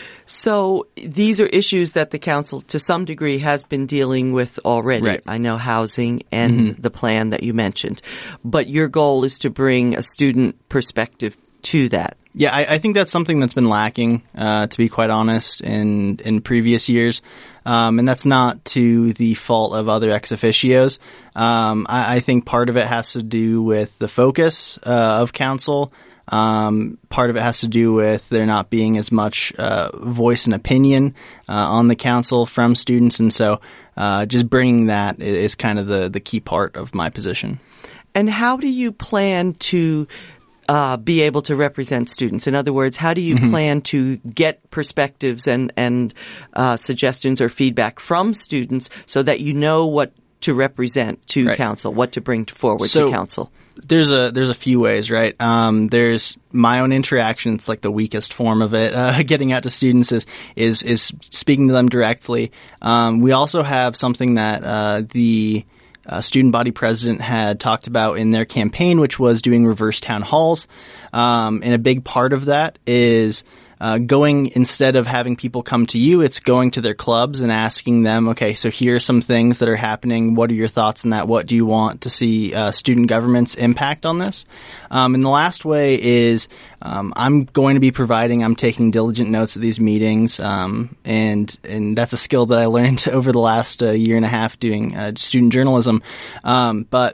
S1: So these are issues that the council, to some degree, has been dealing with already.
S20: Right.
S1: I know housing and
S20: Mm-hmm.
S1: the plan that you mentioned. But your goal is to bring a student perspective to that.
S20: Yeah, I, I think that's something that's been lacking, uh, to be quite honest, in, in previous years. Um, and that's not to the fault of other ex officios. Um, I, I think part of it has to do with the focus, uh, of council. Um, part of it has to do with there not being as much, uh, voice and opinion, uh, on the council from students. And so, uh, just bringing that is kind of the, the key part of my position.
S1: And how do you plan to uh, be able to represent students? In other words, how do you mm-hmm. plan to get perspectives and, and uh, suggestions or feedback from students so that you know what to represent to right. council, what to bring forward
S20: so,
S1: to council?
S20: There's a there's a few ways, right? Um, there's my own interaction. It's like the weakest form of it. Uh, getting out to students is is is speaking to them directly. Um, we also have something that uh, the uh, student body president had talked about in their campaign, which was doing reverse town halls. Um, and a big part of that is Uh, going, instead of having people come to you, it's going to their clubs and asking them, okay, so here are some things that are happening. What are your thoughts on that? What do you want to see uh, student government's impact on this? Um, and the last way is um, I'm going to be providing, I'm taking diligent notes at these meetings, um, and and that's a skill that I learned over the last uh, year and a half doing uh, student journalism. Um, but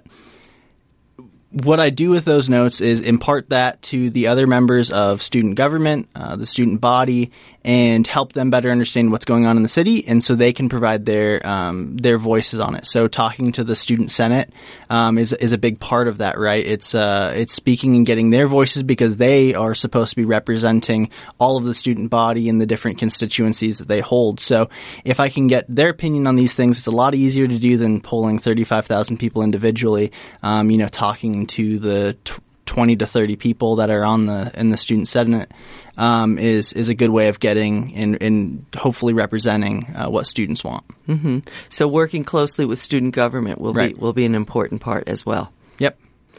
S20: what I do with those notes is impart that to the other members of student government, uh, the student body, and help them better understand what's going on in the city, and so they can provide their um, their voices on it. So talking to the student senate um, is is a big part of that, right? It's uh, it's speaking and getting their voices because they are supposed to be representing all of the student body and the different constituencies that they hold. So if I can get their opinion on these things, it's a lot easier to do than polling thirty-five thousand people individually. Um, you know, talking to the t- twenty to thirty people that are on the in the student senate um, is is a good way of getting and, and hopefully representing uh, what students want.
S1: Mm-hmm. So working closely with student government will
S20: right.
S1: be will be an important part as well.
S20: Yep.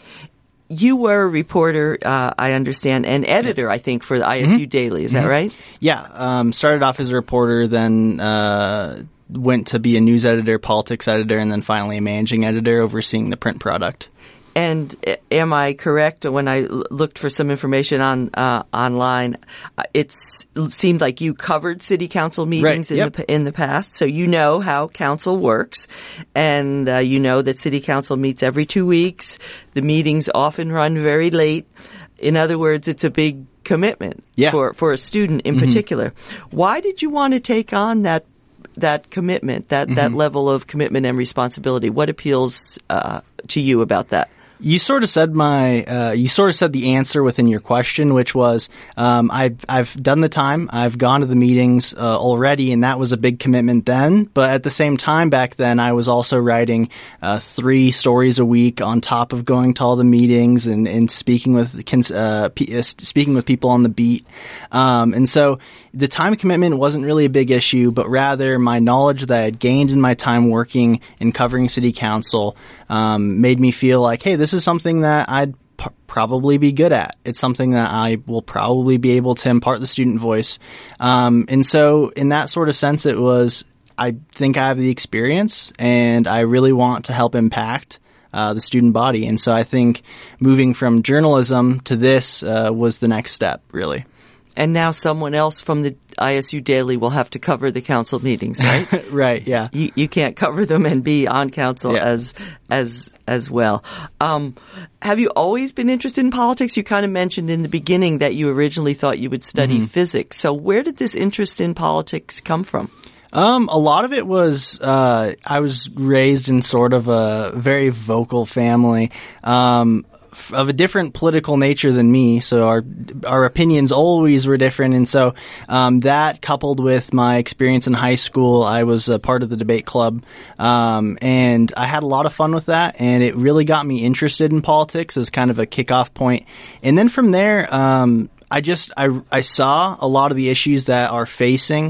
S1: You were a reporter, uh, I understand, and editor, I think, for the I S U mm-hmm. Daily. Is
S20: mm-hmm.
S1: that right?
S20: Yeah. Um, started off as a reporter, then uh, went to be a news editor, politics editor, and then finally a managing editor overseeing the print product.
S1: And am I correct? When I l- looked for some information on uh, online, uh, it's, it seemed like you covered city council meetings
S20: right.
S1: in
S20: yep.
S1: the in the past, so you know how council works, and uh, you know that city council meets every two weeks. The meetings often run very late. In other words, it's a big commitment
S20: yeah.
S1: for for a student in
S20: mm-hmm.
S1: particular. Why did you want to take on that? That commitment, that,
S20: mm-hmm.
S1: that level of commitment and responsibility? What appeals uh, to you about that?
S20: You sort of said my, uh, you sort of said the answer within your question, which was, um, I've, I've done the time. I've gone to the meetings, uh, already, and that was a big commitment then. But at the same time back then, I was also writing, uh, three stories a week on top of going to all the meetings and, and speaking with, uh, p- speaking with people on the beat. Um, and so the time commitment wasn't really a big issue, but rather my knowledge that I had gained in my time working and covering city council, um, made me feel like, hey, this This is something that I'd p- probably be good at. It's something that I will probably be able to impart the student voice. Um, and so in that sort of sense, it was, I think I have the experience and I really want to help impact uh, the student body. And so I think moving from journalism to this uh, was the next step, really.
S1: And now someone else from the I S U Daily will have to cover the council meetings, right?
S20: Right, yeah.
S1: You, you can't cover them and be on council
S20: yeah.
S1: as as as well. Um, have you always been interested in politics? You kind of mentioned in the beginning that you originally thought you would study mm-hmm. physics. So where did this interest in politics come from?
S20: Um, a lot of it was, uh, I was raised in sort of a very vocal family. Um, of a different political nature than me, so our our opinions always were different, and so um, that coupled with my experience in high school, I was a part of the debate club, um, and I had a lot of fun with that, and it really got me interested in politics as kind of a kickoff point. And then from there, um, I just I I saw a lot of the issues that are facing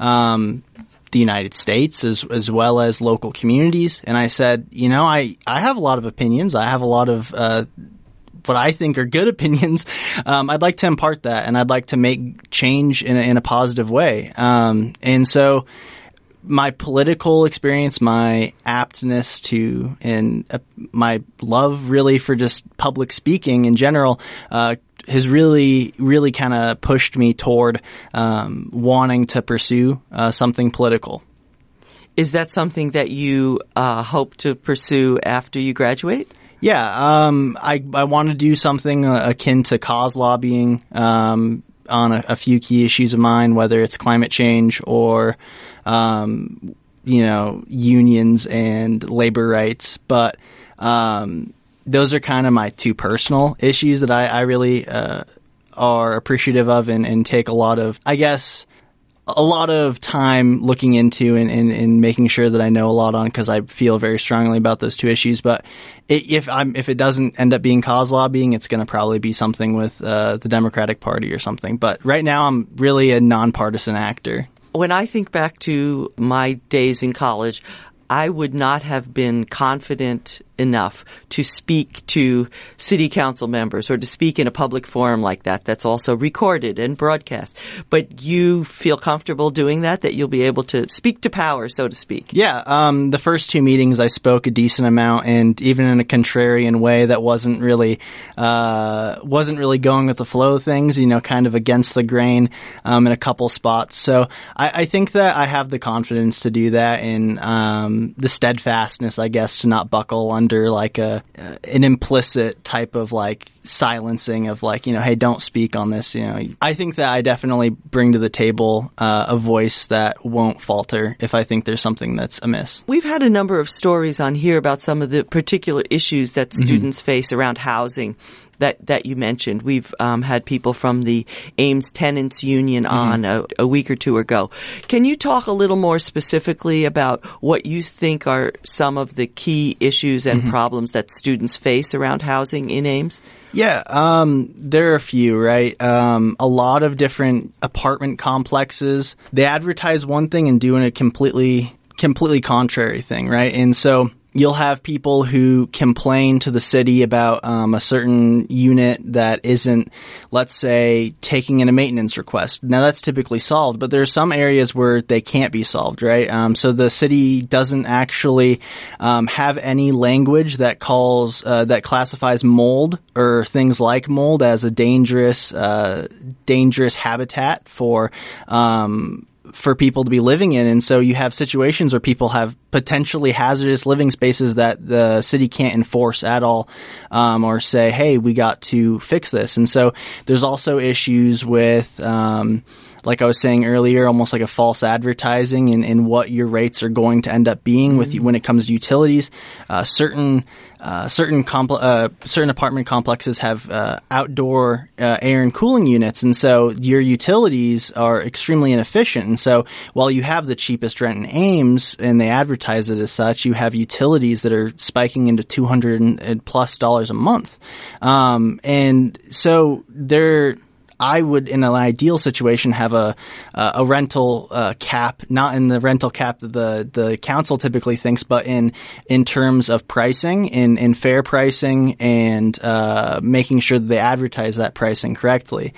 S20: um, the United States as as well as local communities, and I said, you know, I I have a lot of opinions. I have a lot of uh, what I think are good opinions. Um, I'd like to impart that, and I'd like to make change in a, in a positive way. Um, and so, my political experience, my aptness to, and uh, my love really for just public speaking in general, uh, has really, really kind of pushed me toward um, wanting to pursue uh, something political.
S1: Is that something that you uh, hope to pursue after you graduate?
S20: Yeah, um, I I want to do something uh, akin to cause lobbying um, on a, a few key issues of mine, whether it's climate change or um, you know unions and labor rights, but. Um, those are kind of my two personal issues that I, I really uh, are appreciative of and, and take a lot of, I guess, a lot of time looking into and, and, and making sure that I know a lot on, because I feel very strongly about those two issues. But it, if I'm if it doesn't end up being cause lobbying, it's going to probably be something with uh, the Democratic Party or something. But right now, I'm really a nonpartisan actor.
S1: When I think back to my days in college, I would not have been confident enough to speak to city council members or to speak in a public forum like that that's also recorded and broadcast. But you feel comfortable doing that, that you'll be able to speak to power, so to speak?
S20: Yeah. Um, the first two meetings I spoke a decent amount, and even in a contrarian way that wasn't really, uh, wasn't really going with the flow of things, you know, kind of against the grain, um, in a couple spots. So I, I think that I have the confidence to do that, and, um, the steadfastness, I guess, to not buckle under under like a uh, an implicit type of like silencing of like, you know, hey, don't speak on this. You know, I think that I definitely bring to the table uh, a voice that won't falter if I think there's something that's amiss.
S1: We've had a number of stories on here about some of the particular issues that
S20: Mm-hmm.
S1: students face around housing that that you mentioned. We've um, had people from the Ames Tenants Union on a, a week or two ago. Can you talk a little more specifically about what you think are some of the key issues and
S20: Mhm.
S1: problems that students face around housing in Ames?
S20: Yeah, um, there are a few, right? Um, a lot of different apartment complexes. They advertise one thing and doing a completely, completely contrary thing, right? And so you'll have people who complain to the city about um, a certain unit that isn't, let's say, taking in a maintenance request. Now that's typically solved, but there are some areas where they can't be solved, right? Um, so the city doesn't actually um, have any language that calls uh, that classifies mold or things like mold as a dangerous, uh, dangerous habitat for. Um, for people to be living in. And so you have situations where people have potentially hazardous living spaces that the city can't enforce at all, um, or say, hey, we got to fix this. And so there's also issues with, um, like I was saying earlier, almost like a false advertising in, in what your rates are going to end up being with you when it comes to utilities. Uh, certain uh, certain compl- uh, certain apartment complexes have uh, outdoor uh, air and cooling units, and so your utilities are extremely inefficient. And so while you have the cheapest rent in Ames, and they advertise it as such, you have utilities that are spiking into two hundred plus dollars a month. Um, and so they're I would, in an ideal situation, have a uh, a rental uh, cap, not in the rental cap that the the council typically thinks, but in in terms of pricing, in in fair pricing, and uh, making sure that they advertise that pricing correctly.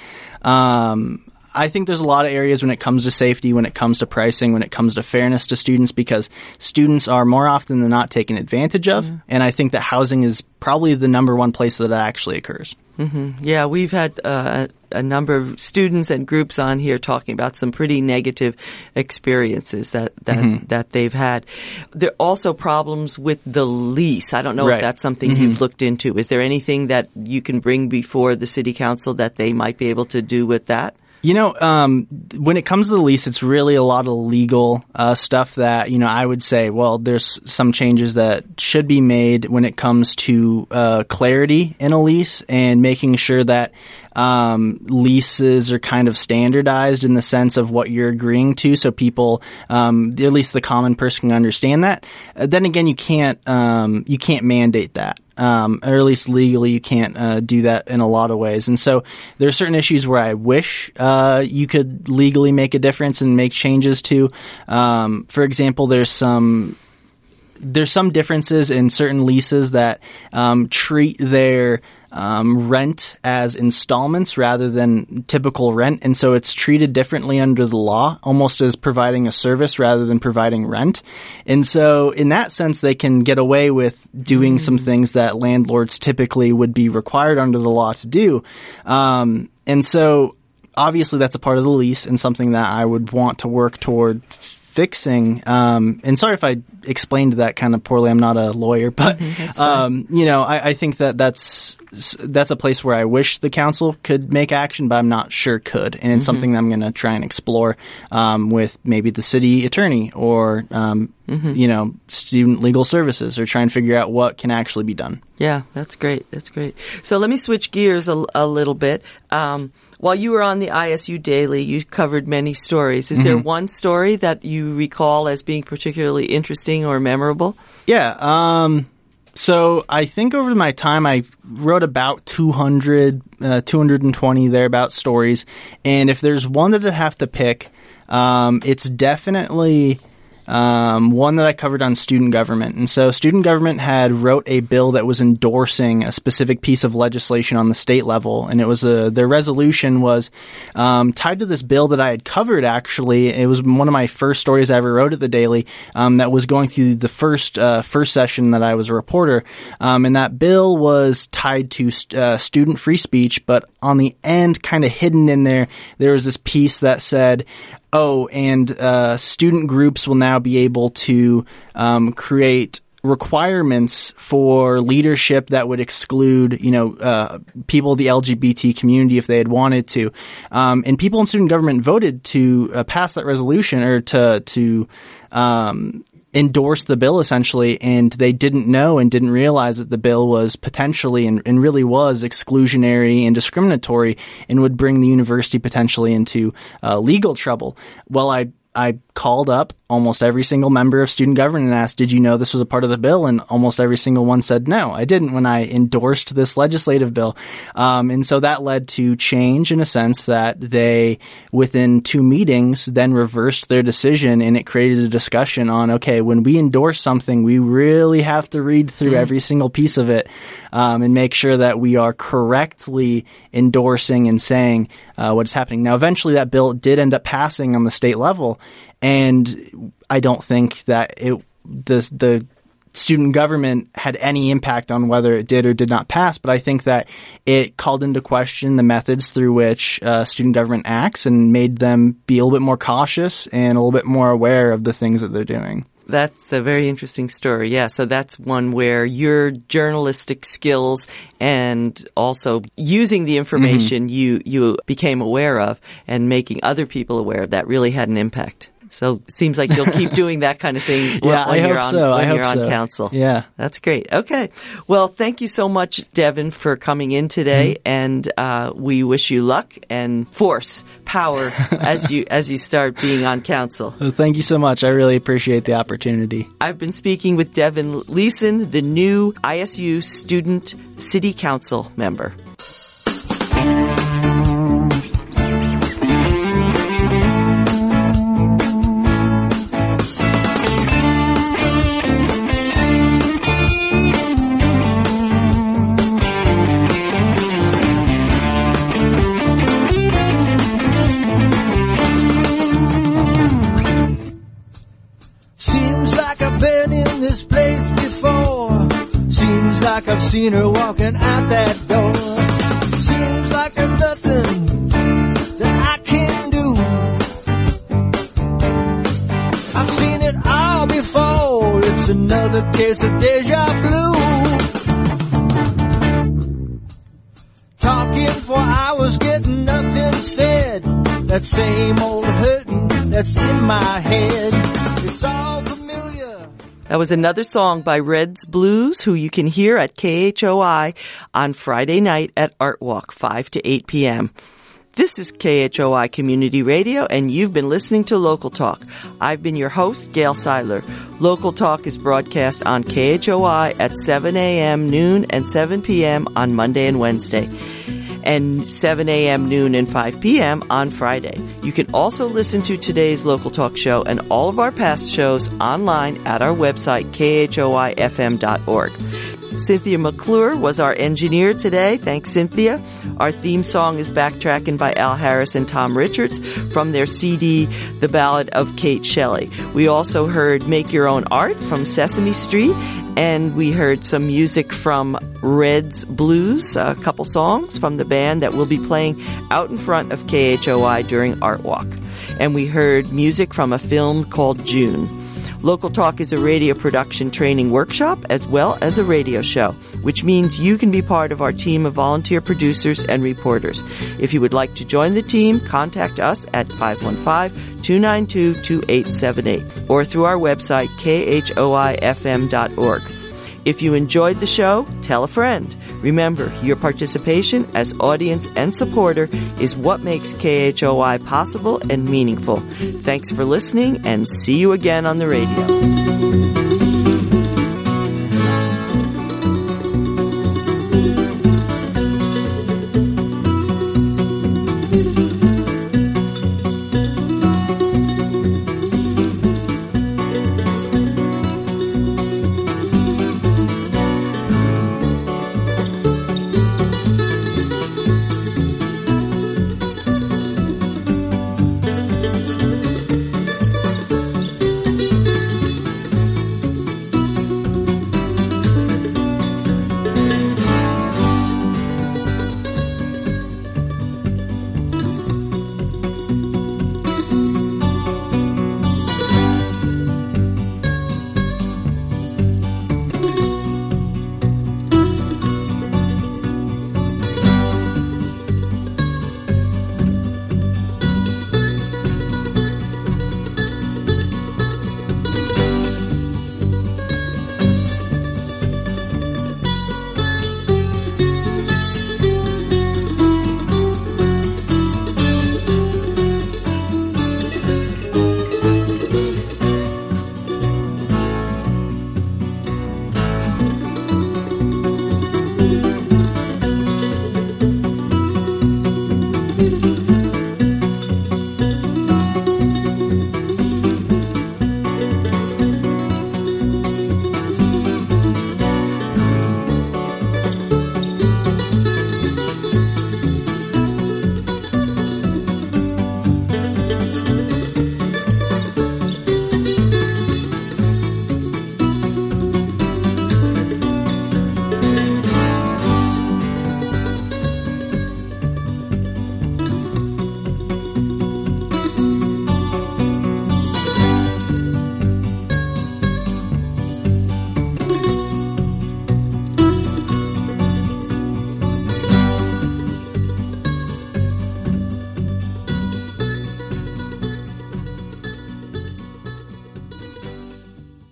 S20: Um, I think there's a lot of areas when it comes to safety, when it comes to pricing, when it comes to fairness to students, because students are more often than not taken advantage of, mm-hmm. and I think that housing is probably the number one place that that actually occurs.
S1: Mm-hmm. Yeah, we've had uh, a number of students and groups on here talking about some pretty negative experiences that that,
S20: Mm-hmm.
S1: that they've had. There are also problems with the lease. I don't know
S20: Right.
S1: if that's something
S20: Mm-hmm.
S1: you've looked into. Is there anything that you can bring before the city council that they might be able to do with that?
S20: You know, um, when it comes to the lease, it's really a lot of legal uh, stuff that, you know, I would say, well, there's some changes that should be made when it comes to uh, clarity in a lease and making sure that um, leases are kind of standardized in the sense of what you're agreeing to, so people, um, at least the common person, can understand that. Uh, then again, you can't um, you can't mandate that. Um, or at least legally, you can't uh, do that in a lot of ways. And so there are certain issues where I wish uh, you could legally make a difference and make changes to. Um, for example, there's some there's some differences in certain leases that um, treat their um, rent as installments rather than typical rent, and so it's treated differently under the law, almost as providing a service rather than providing rent. And so in that sense, they can get away with doing some things that landlords typically would be required under the law to do. Um, and so obviously that's a part of the lease and something that I would want to work toward fixing, um, and sorry if I explained that kind of poorly. I'm not a lawyer, but,
S1: mm-hmm,
S20: um, you know, I, I think that that's, that's a place where I wish the council could make action, but I'm not sure could. And it's
S1: Mhm.
S20: something that I'm going to try and explore, um, with maybe the city attorney or, um,
S1: Mhm.
S20: you know, student legal services, or try and figure out what can actually be done.
S1: Yeah, that's great. That's great. So let me switch gears a, a little bit. Um, while you were on the I S U Daily, you covered many stories. Is
S20: Mhm.
S1: there one story that you recall as being particularly interesting or memorable?
S20: Yeah. Um, so I think over my time, I wrote about two hundred, uh, two hundred twenty thereabout stories. And if there's one that I'd have to pick, um, it's definitely Um, one that I covered on student government. And so student government had wrote a bill that was endorsing a specific piece of legislation on the state level. And it was a, their resolution was, um, tied to this bill that I had covered actually. It was one of my first stories I ever wrote at the Daily, um, that was going through the first, uh, first session that I was a reporter. Um, and that bill was tied to, uh, student free speech, but on the end, kind of hidden in there, there was this piece that said, oh, and uh, student groups will now be able to um, create requirements for leadership that would exclude, you know, uh, people of the L G B T community if they had wanted to. Um, and people in student government voted to uh, pass that resolution, or to to um, endorse the bill essentially, and they didn't know and didn't realize that the bill was potentially and, and really was exclusionary and discriminatory, and would bring the university potentially into uh, legal trouble. Well, I I called up almost every single member of student government and asked, did you know this was a part of the bill? And almost every single one said, no, I didn't, when I endorsed this legislative bill. Um, and so that led to change, in a sense that they, within two meetings, then reversed their decision, and it created a discussion on, okay, when we endorse something, we really have to read through mm. every single piece of it, um, and make sure that we are correctly endorsing and saying uh, what is happening. Now, eventually that bill did end up passing on the state level, and I don't think that it the the student government had any impact on whether it did or did not pass, but I think that it called into question the methods through which uh, student government acts, and made them be a little bit more cautious and a little bit more aware of the things that they're doing.
S1: That's a very interesting story. Yeah, so that's one where your journalistic skills and also using the information mm-hmm. you you became aware of and making other people aware of that really had an impact. So it seems like you'll keep doing that kind of thing
S20: yeah,
S1: when
S20: I
S1: you're
S20: hope
S1: on,
S20: so.
S1: when
S20: I
S1: you're
S20: hope
S1: on
S20: so.
S1: council.
S20: Yeah.
S1: That's great. Okay. Well, thank you so much, Devin, for coming in today, mm-hmm. and uh, we wish you luck and force, power as you as you start being on council.
S20: Well, thank you so much. I really appreciate the opportunity.
S1: I've been speaking with Devin Leeson, the new I S U Student City Council member.
S11: This place before. Seems like I've seen her walking out that door. Seems like there's nothing that I can do. I've seen it all before. It's another case of deja vu. Talking for hours, getting nothing said. That same old hurting that's in my head. It's all familiar.
S1: That was another song by Reds Blues, who you can hear at K H O I on Friday night at Art Walk, five to eight p.m. This is K H O I Community Radio, and you've been listening to Local Talk. I've been your host, Gail Seiler. Local Talk is broadcast on K H O I at seven a.m., noon, and seven p.m. on Monday and Wednesday, and seven a.m., noon, and five p.m. on Friday. You can also listen to today's Local Talk show and all of our past shows online at our website, K H O I F M dot org. Cynthia McClure was our engineer today. Thanks, Cynthia. Our theme song is Backtracking by Al Harris and Tom Richards from their C D, The Ballad of Kate Shelley. We also heard Make Your Own Art from Sesame Street, and we heard some music from Red's Blues, a couple songs from the band that will be playing out in front of K H O I during Art Walk. And we heard music from a film called June. Local Talk is a radio production training workshop as well as a radio show, which means you can be part of our team of volunteer producers and reporters. If you would like to join the team, contact us at five one five, two nine two, two eight seven eight or through our website, K H O I F M dot org. If you enjoyed the show, tell a friend. Remember, your participation as audience and supporter is what makes K H O I possible and meaningful. Thanks for listening, and see you again on the radio.